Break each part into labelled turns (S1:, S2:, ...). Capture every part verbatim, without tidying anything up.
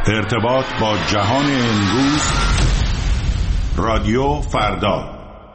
S1: ارتباط با جهان امروز، رادیو فردا.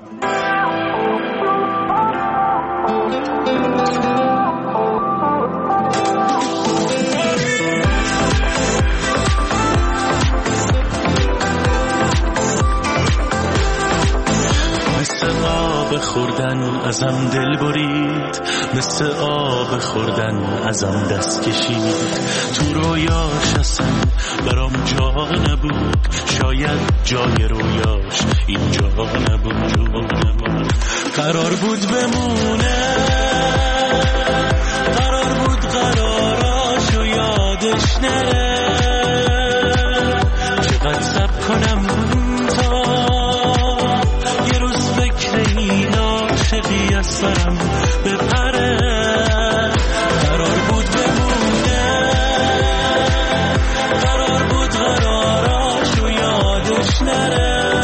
S2: خوردن ازم دل برید، مثل آب خوردن ازم دست کشید. تو رویاش اصلا برام جا نبود، شاید جای رویاش اینجا نبود. قرار بود بمونه، قرار بود قراراشو یادش نره. چقدر صبر کنم تا یه روز فکر این عاشقی از سرم بپره. قرار بود بمونه، قرار بود قراراشو یادش نره.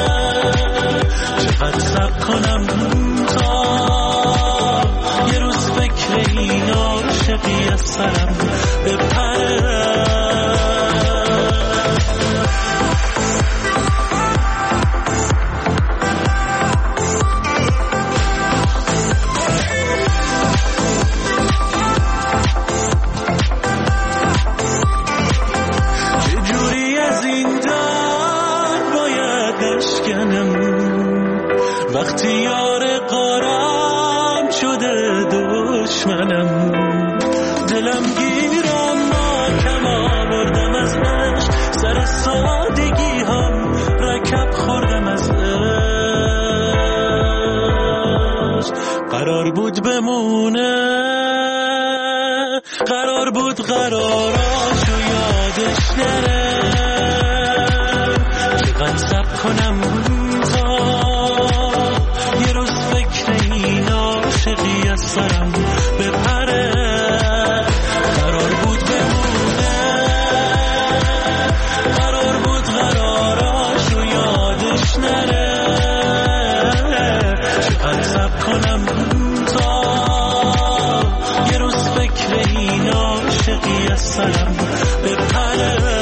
S2: چقدر صبر کنم تا یه روز فکر این عاشقی از سرم بپره. وقتی یار قارم شده دشمنم، دلم گیرم ما کم آوردم از عشق، سر سادگی هم رکب خوردم از عشق. قرار بود بمونه، قرار بود قراراشو یادش نره. چقدر صبر کنم یه روز فکر این عاشقی از سرم بپره. قرار بود بمونه، قرار بود قراراشو یادش نره. چقدر صبر کنم تا یه روز فکر این عاشقی از سرم بپره.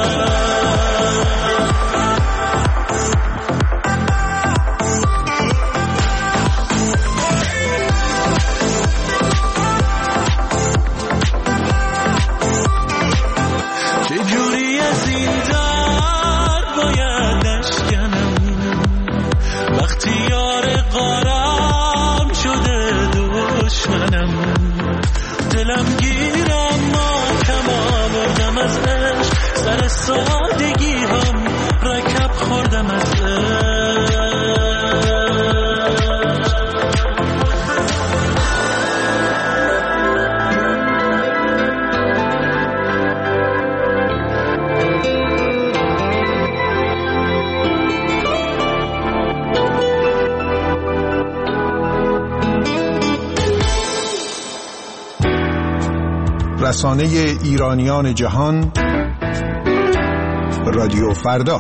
S2: دلم گیرم ما کم آوردم از عشق، سر سادگی هم رکب خوردم از عشق.
S3: رسانه ایرانیان جهان، رادیو فردا.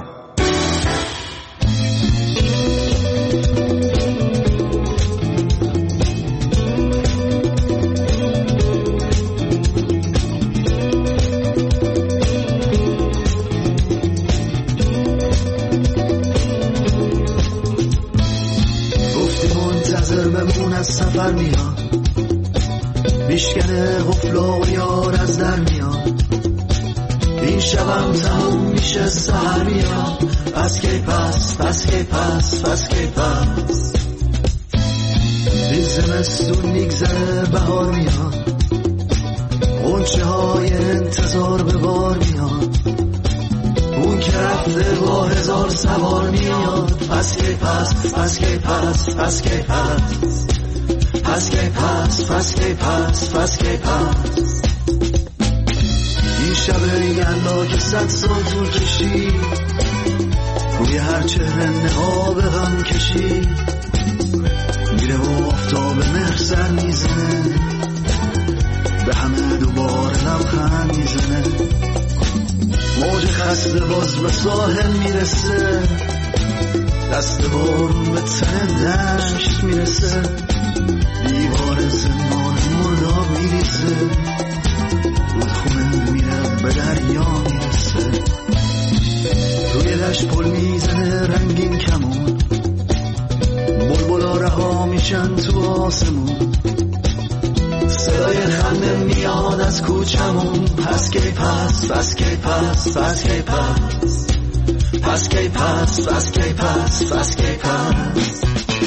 S4: گفتی منتظر بمون، از سفر میاد، میشکنه غفلا و یار از در میاد. این شبم تموم میشه، سحر میاد. پس کی پس، پس کی پس، پس کی پس. این زمستون میگذره، بهار میاد، غنچه های انتظار به بار میاد. اون که رفته با هزار سوار میاد. پس کی پس، پس کی پس، پس کی پس. پس کی پس، پس کی پس، پس کی پس. این شب یلدا که صد سال طول کشید، روی هر چهره نقاب غم کشید. میره و آفتاب مهر سر میزنه، به همه دوباره لبخند میزنه. موج خسته باز به ساحل میرسه، دست بارون به تن دشت میرسه. دیوار زمان مرداب میریزه، رودخونه میره به دریا میرسه. رنگین کمون، بلبلا رها میشن تو آسمون، صدای خنده میاد از کوچمون. پس کی پس پس کی پس پس کی پس پس کی پس پس کی پس پس کی پس.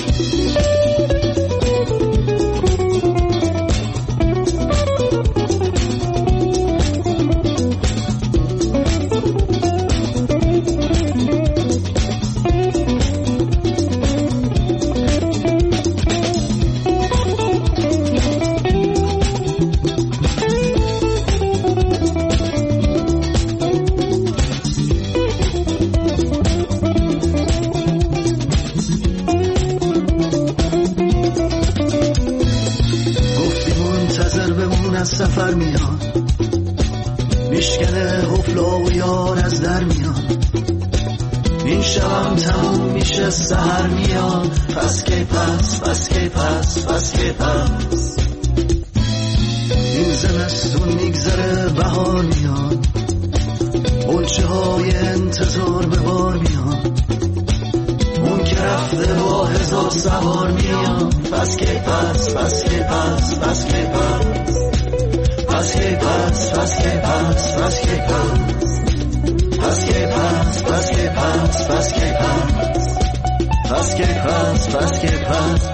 S4: سفر میاد میشکنه حفلا و یار از در میاد، این شبم تموم میشه سحر میاد. پس کی پس پس کی پس پس کی پس. این زمستون میگذره بهار میاد، بلچه های انتظار به بار میاد، اون که رفته با هزار سوار میاد. پس کی پس پس کی پس پس کی پس پس کی پس پس کی پس پس کی پس پس کی پس پس کی پس پس کی پس پس کی پس پس کی پس.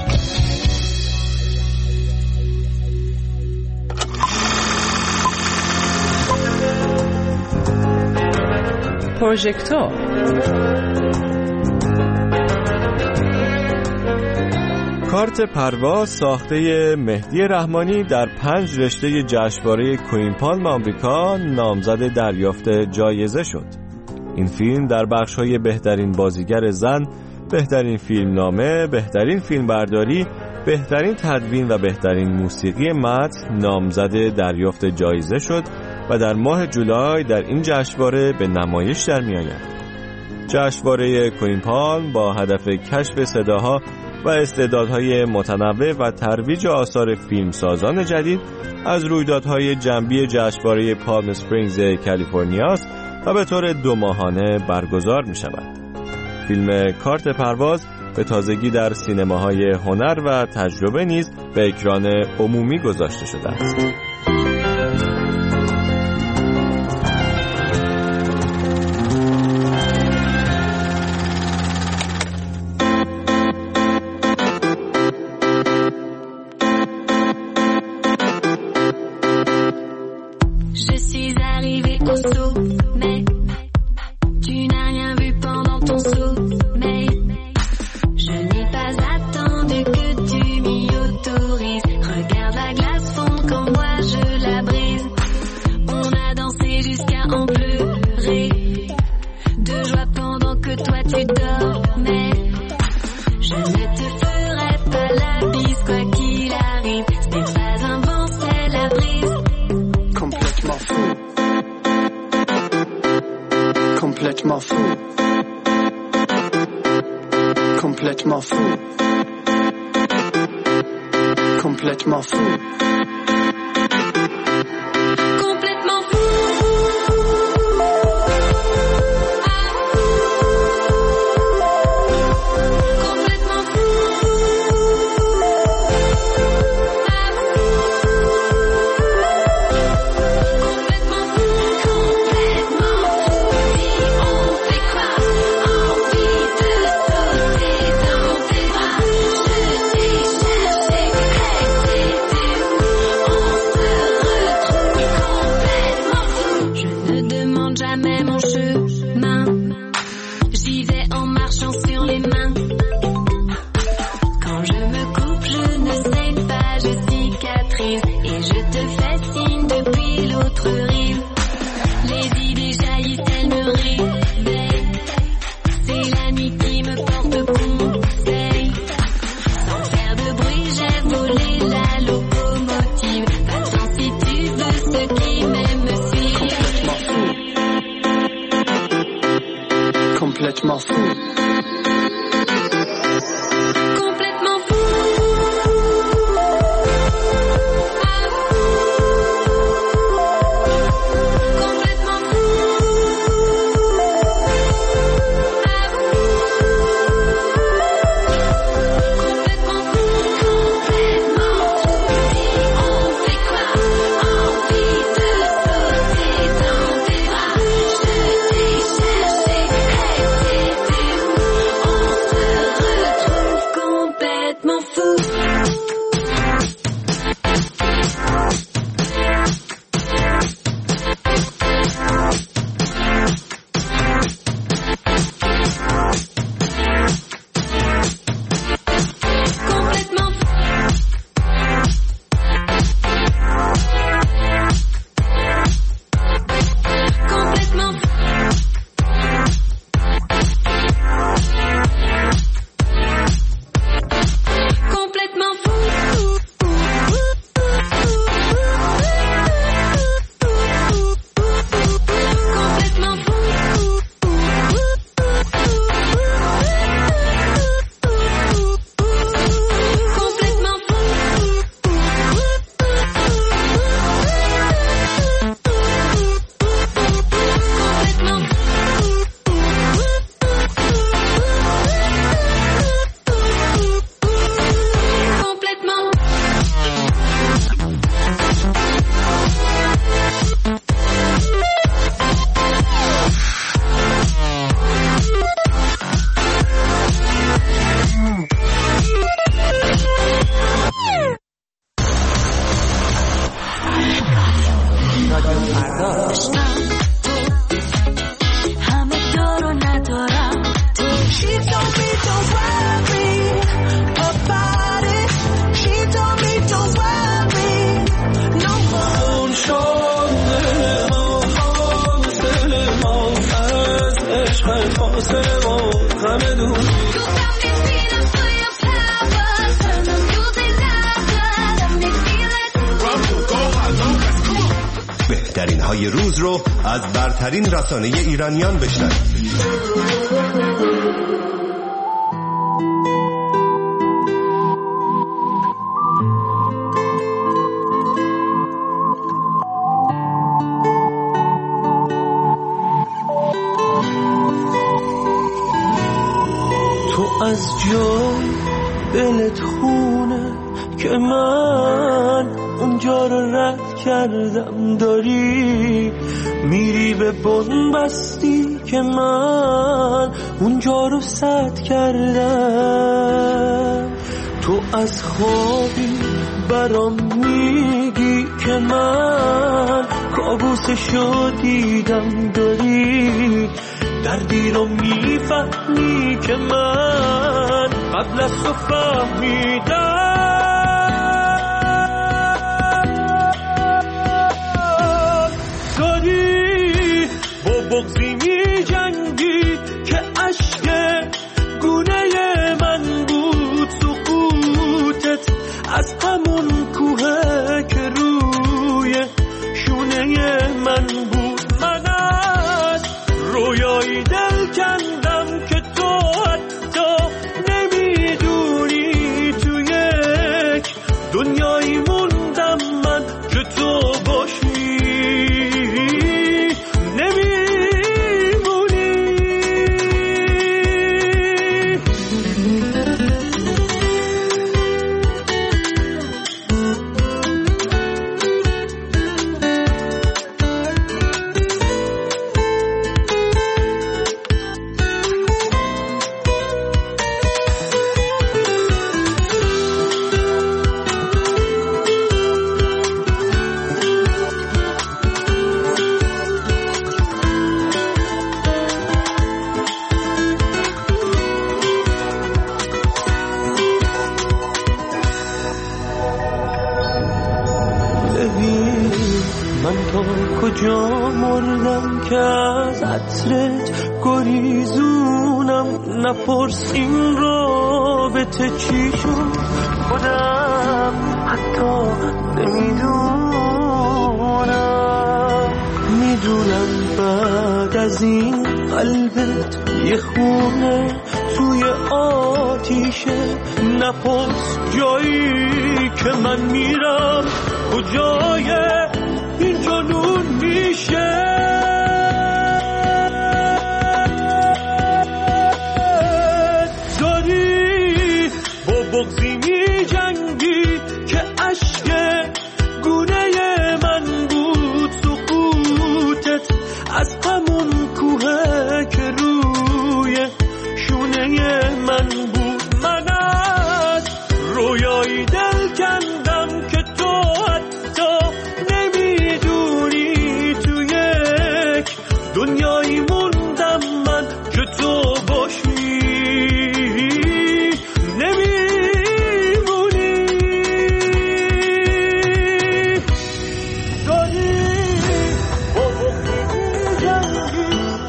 S5: پروژکتور
S6: کارت پرواز ساخته مهدی رحمانی در پنج رشته جشنواره کوین پالم آمریکا نامزد دریافت جایزه شد. این فیلم در بخش‌های بهترین بازیگر زن، بهترین فیلمنامه، بهترین فیلمبرداری، بهترین تدوین و بهترین موسیقی متن نامزد دریافت جایزه شد و در ماه جولای در این جشنواره به نمایش در می‌آید. جشنواره کوین پالم با هدف کشف صداها و استعدادهای متنوع و ترویج آثار فیلمسازان جدید از رویدادهای جنبی جشنواره پالم اسپرینگز کالیفرنیا است و به طور دو ماهانه برگزار می شود. فیلم کارت پرواز به تازگی در سینماهای هنر و تجربه نیز به اکران عمومی گذاشته شده است.
S4: Complètement fou, complètement fou, complètement fou. Complètement fou. Complètement fou. Complètement fou.
S2: فاصله ما همه دور.
S7: بهترین های روز رو از برترین رسانه ایرانیان بشنوید.
S2: تو از جای دلت خونه که من اونجا رو رد کردم، داری میری به بنبستی که من اونجا رو سد کردم. تو از خوابی برام میگی که من کابوسشو دیدم، داری دردی رو میفهمی که من قبل از تو فهمیدم. داری با بغضی می جنگی که عشق گونه من بود، سقوطت از همون کوه که روی شونه من بود. من از رویایی دل کندم که تو حتی نمیدونی، تو یک دنیایی موندم من که تو باشی کجا مردم که از عطرت گریزونم. نپرس این رابطه چی شد، خودم حتی نمیدونم. میدونم بعد از این قلبت یه خونه توی آتیشه. نپرس جایی که من میرم کجای این جنون میشه. داری با بغضی می جنگی که عشق گونه من بود، سقوطت از همون کوه که روی شونه من بود. من از رویایی دل کندم که تو حتی دنیایی موندم من که تو باشی نمیمونی. داری با وقتی میجنگی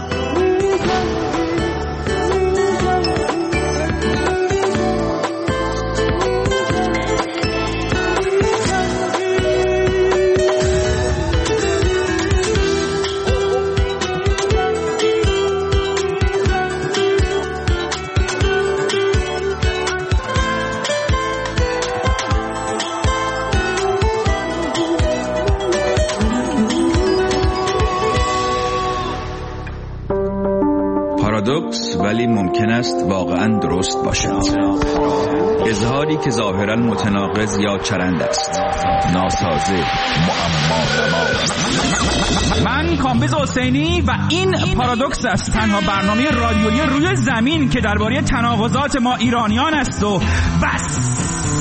S8: پارادوکس ولی ممکن است واقعا درست باشد. اظهاری که ظاهرا متناقض یا چرند است، ناسازه، معما.
S9: من کامبیز حسینی و این پارادوکس است، تنها برنامه رادیویی روی زمین که درباره تناقضات ما ایرانیان است و بس.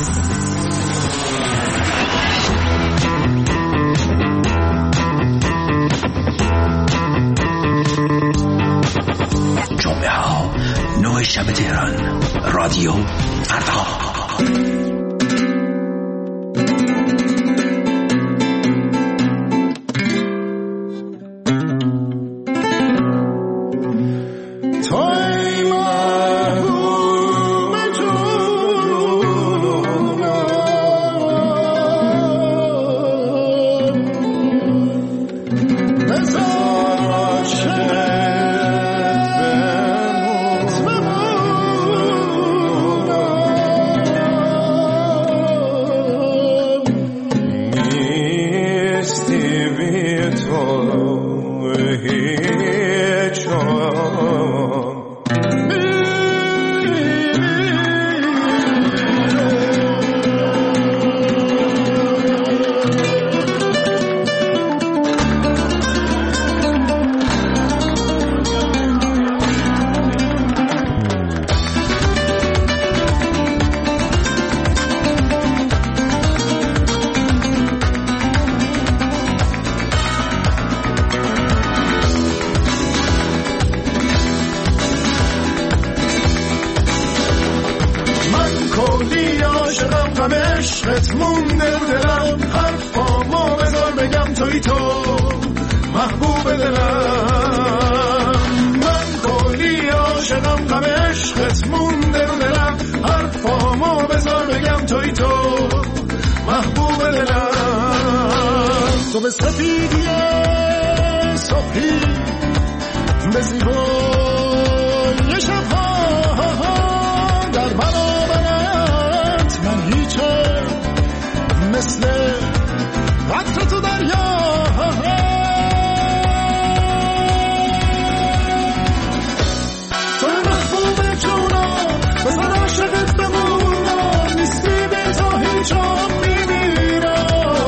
S10: جمعه ها نه شب تهران، رادیو فردا.
S3: تا
S4: عشقت مونده دلم، حرفامو بذار بگم توی تو محبوب دلم. من کلی عاشقم غم عشقت مونده دلم، حرفامو بذار بگم توی تو محبوب دلم. تو به سفیدی صبحی، به زیبای شبها، در برابرت من هیچم، مثل قطره تو دریا. تو محبوب جونم، بزن عاشقت بمونم، نیستی بی تو هیچم میمیرم.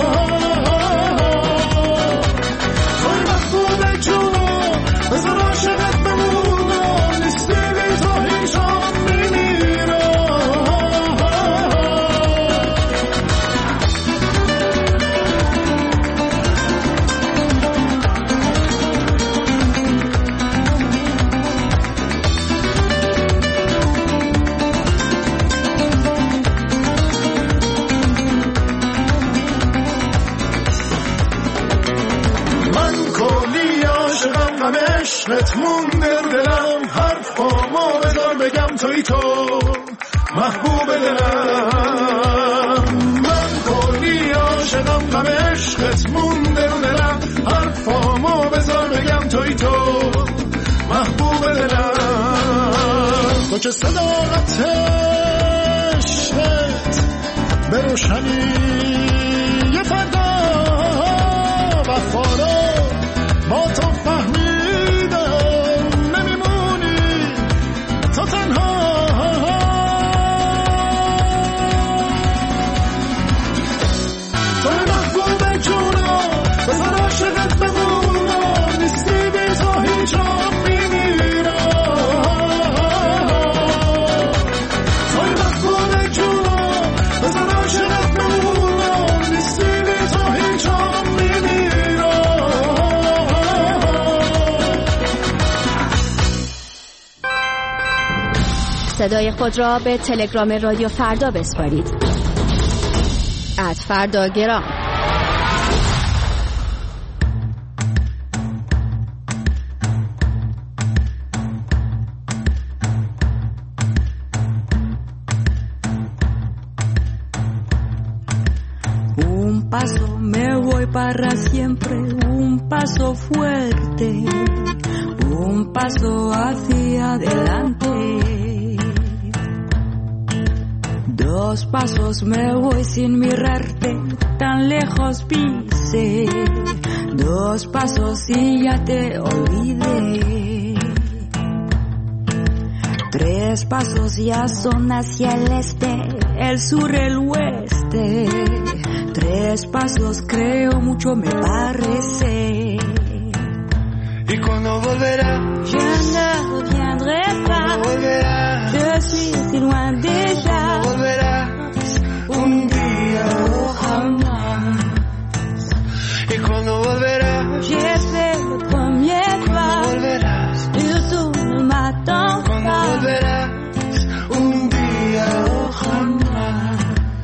S4: تو محبوب جونم، بزن عاشقت بمونم، نیستی بی تو هیچم میمیرم. غم عشقت مونده دلم، حرفامو بذار بگم توی تو محبوب دلم. من کلی عاشقم غم عشقت مونده دلم، حرفامو بذار بگم توی تو محبوب دلم. تو که صداقت عشقت به روشنی یه فردا وفارا با تو فهمیدم، نمیمونی تو تنها. تو محبوب جونم، بزن عاشقت بمونم، نیستی بی تو هیچم میمیرم. تو محبوب جونم، بزن عاشقت بمونم، نیستی بی تو هیچم میمیرم.
S11: صدای خود را به تلگرام رادیو فردا بسپارید. ات فرداگرام.
S12: Un paso me voy para siempre, un paso fuerte, un paso hacia adelante. Dos pasos me voy sin mirarte, tan lejos pise. Dos pasos y ya te olvidé. Tres pasos ya son hacia el este, el sur, el oeste. Tres pasos creo mucho me parece.
S4: ¿Y cuando volverá?
S12: Je ne reviendrai pas. Je suis si loin déjà.
S4: Volverás un día o jamás. ¿Y cuando volverás?
S12: J'ai fait le premier pas.
S4: Volverás.
S12: Et tú ne m'attends
S4: pas. Cuando volverás un día o jamás.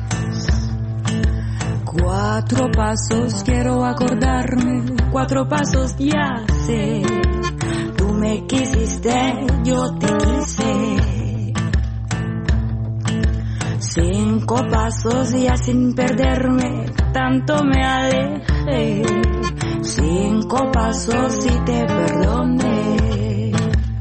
S12: Cuatro pasos quiero acordarme, cuatro pasos ya sé. Tú me quisiste, yo te quise. Cinco pasos ya sin perderme, tanto me alejé. Cinco pasos y te perdoné.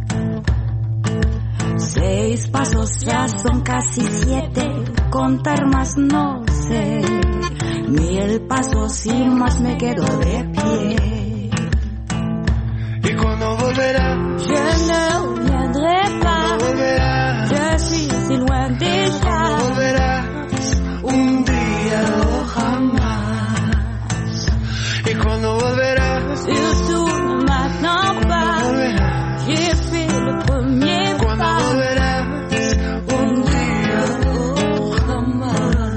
S12: Seis pasos ya son casi siete, contar más no sé. Mil pasos y más me quedo de pie.
S4: ¿Y cuando volverás?
S12: Je ne reviendrai pas.
S4: Volverás.
S12: Je suis si loin déjà.
S4: Volverás un día o jamás. ¿Y cuando volverás?
S12: Surtout ne m'attends pas.
S4: Volverás.
S12: J'ai fait le premier pas.
S4: Cuando volverás un día o jamás.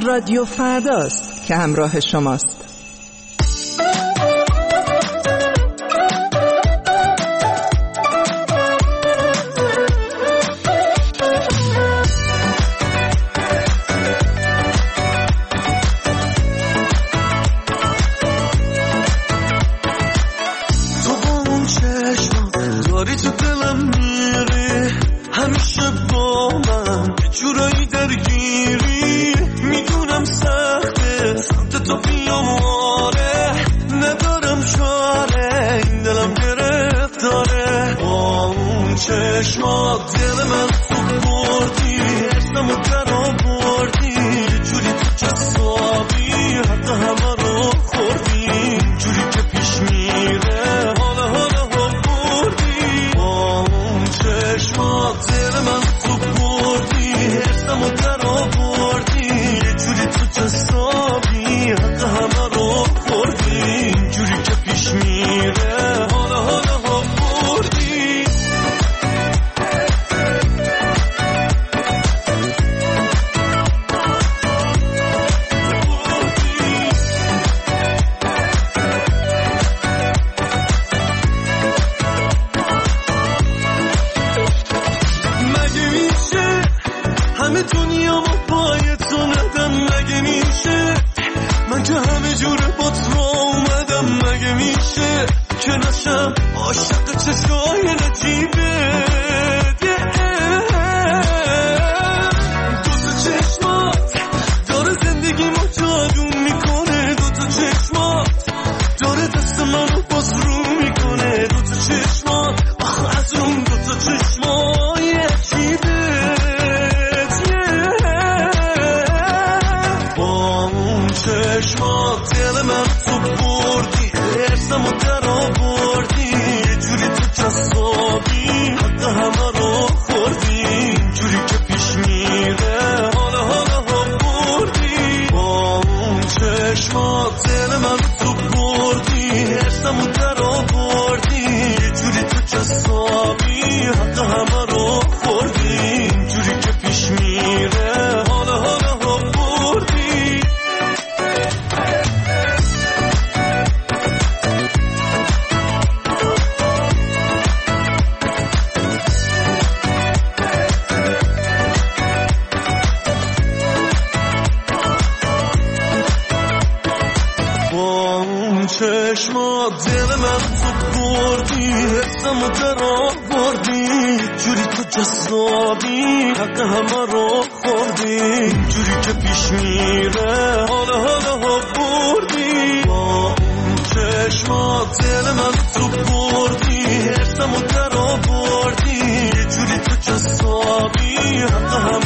S5: رادیو فرداست که همراه شماست.
S2: چشمات دل من تو بردی، اسمم رو در آوردی، جوری تو جذابی حتی همه رو خوردی، جوری که پیش میره حالا حالا ها بردی. با اون چشمات دل من تو بردی، اسمم رو در آوردی، جوری تو جذابی حتی همه رو خوردی، جوری که پیش میره حالا حالا ها بردی. دنیا ما پای تو ندم، مگه میشه من که همه جوره با تو اومدم، مگه میشه که نشم عاشق چشای نجیبه. دو تا چشمات داره زندگی ما جادو میکنه، دو تا چشمات داره دست منو باز رو میکنه، دو تا چشمات آخه از اون دو تا چشمای عجیبه. چشمات دل من تو بردی، ارسم رو در آوردی، یه جوری تو جذابی حتی همه رو خوردی، جوری که پیش میره حالا حالا ها بردی. با اون چشمات دل من تو بردی، ارسم رو در آوردی، یه جوری تو جذابی حتی همه رو خوردی، جوری که پیش میره حالا حالا ها بردی. چشمات دل من تو بردی، حسم رو در آوردی، جوری تو جذابی حق همه رو خوردی، جوری که پیش میره حالا حالا ها بردی. با اون چشمات دل من تو بردی، حسم رو در آوردی، جوری تو جذابی حق همه